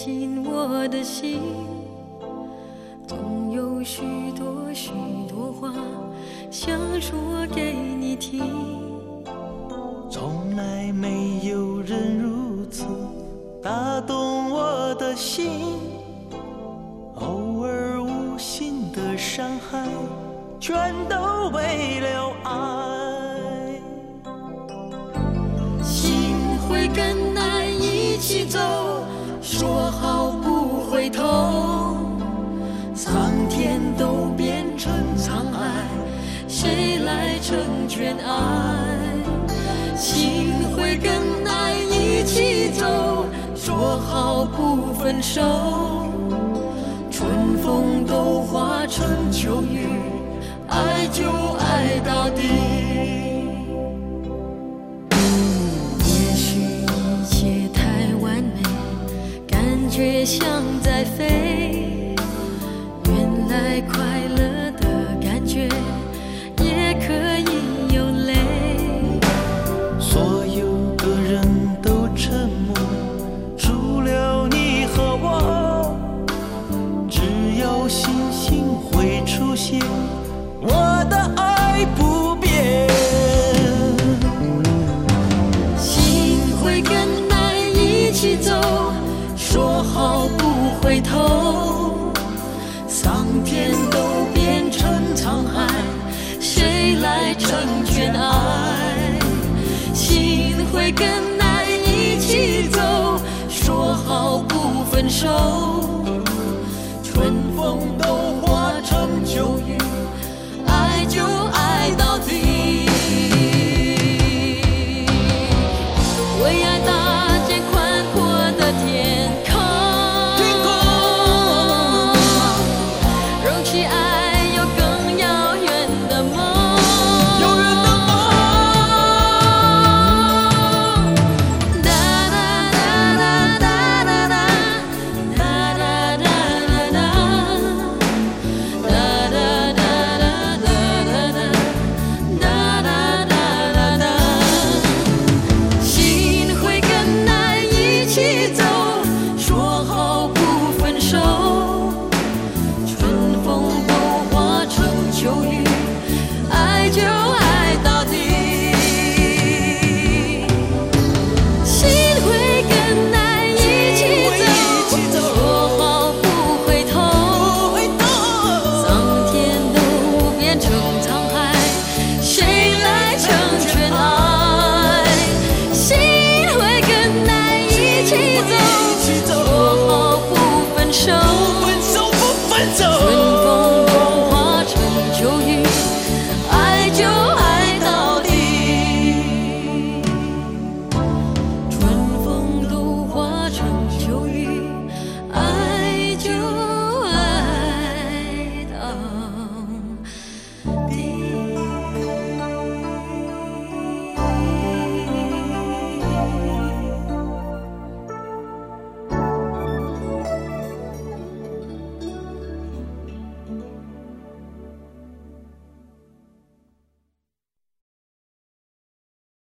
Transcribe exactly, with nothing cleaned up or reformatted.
进我的心，总有许多许多话想说给你听。 从来没有人如此打动我的心，偶尔无心的伤害，全都为了爱。 心会跟爱一起走，说好不回头，苍天都变成沧海，谁来成全爱？心会跟爱一起走，说好不分手，春风都化成秋雨，爱就爱到底。也许一切太完美，感觉像在飞，原来快乐的感觉也可以有泪。 所有的人都沉默，除了你和我，只有星星会出现，我的爱不变。 心会跟爱一起走，说好不回头，桑田都变成沧海，谁来成全爱？心会跟爱一起走，说好不分手，春风